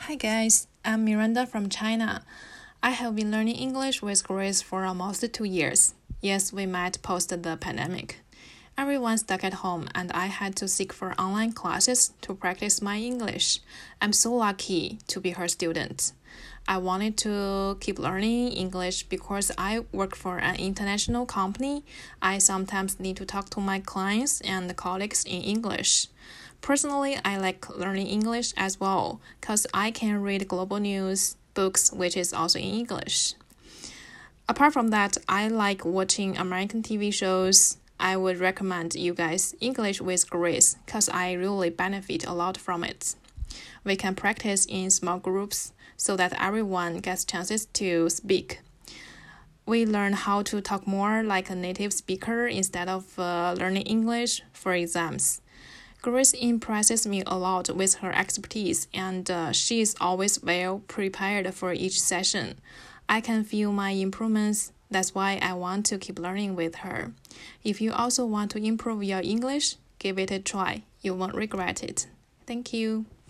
Hi guys, I'm Miranda from China. I have been learning English with Grace for almost 2 years. Yes, we met post the pandemic. Everyone's stuck at home and I had to seek for online classes to practice my English. I'm so lucky to be her student. I wanted to keep learning English because I work for an international company. I sometimes need to talk to my clients and colleagues in English. Personally, I like learning English as well because I can read global news, books, which is also in English. Apart from that, I like watching American TV shows. I would recommend you guys English with Grace because I really benefit a lot from it. We can practice in small groups so that everyone gets chances to speak. We learn how to talk more like a native speaker instead of learning English for exams. Grace impresses me a lot with her expertise, and she is always well prepared for each session. I can feel my improvements. That's why I want to keep learning with her. If you also want to improve your English, give it a try. You won't regret it. Thank you.